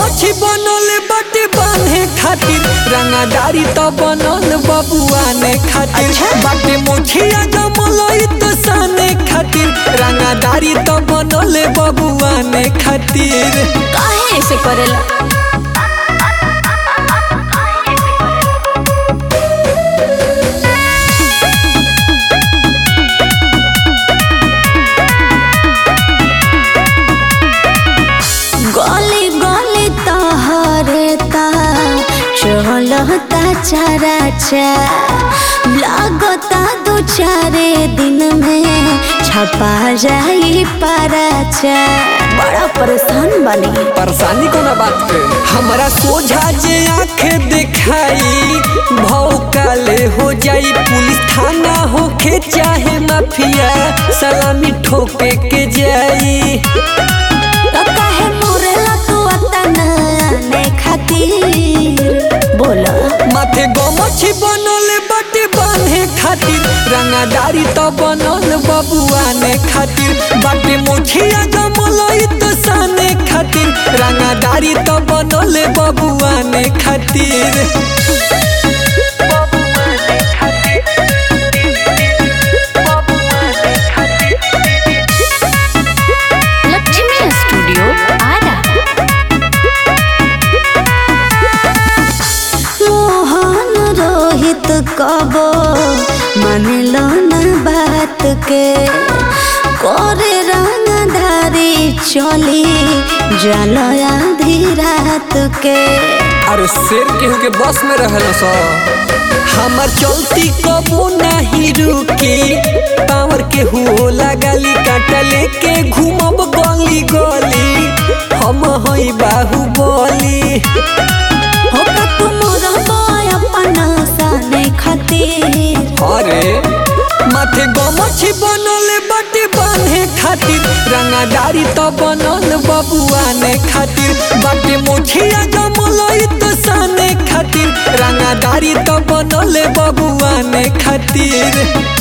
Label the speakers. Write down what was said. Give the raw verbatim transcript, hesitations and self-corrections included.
Speaker 1: गमछी बनल बाटे बांधे खातिर, रंगादारी तो बनल बबुआ ने खातिर।
Speaker 2: अच्छा?
Speaker 1: बाटे मोछिया जमलई तो साने खातिर, रंगादारी तो बनल बबुआ ने खातिर।
Speaker 2: काहे ऐसे करेला? गली गली तहरेता चलता चराचा, लागता दो चारे दिन में छपा जाई पराचा। बड़ा परेशान बनी।
Speaker 1: परेशानी कोना बात के? हमरा सोझा जे आँख दिखाई, भौकाले हो जाई। पुलिस थाना होके चाहे माफिया, सलामी ठोके के जाई।
Speaker 2: तो काहे मोरेला तू अतना ने खातिर? बोला
Speaker 1: माथे गमछी बनल बाटे बांधे खातिर, रंगादारी तो बनल बबुआ ने खातिर। बाटे मोछिया जमलई तो साने खातिर, रंगादारी तो बनल बबुआ ने खातिर।
Speaker 2: लक्ष्मी स्टूडियो आरा। मोहन रोहित कबो मानलो न बात के, करे रंगधारी चली जल आधी रात के।
Speaker 1: अरे शेर केहू के बस में रहल सो, हमर चलती कबो नहीं रुकी। पावर के हुओ लगाली, काटा लेके घूमब गली गली, हम हई बाहुबली।
Speaker 2: हो का तुम रहबो अपना साने खातिर?
Speaker 1: अरे माथे गमछी बनल बाटे बांधे खातिर, रंगादारी तो बनल बबुआ ने खातिर। बाटे मोछिया जमलई तो साने खातिर, रंगादारी तो बनल बबुआ ने खातिर।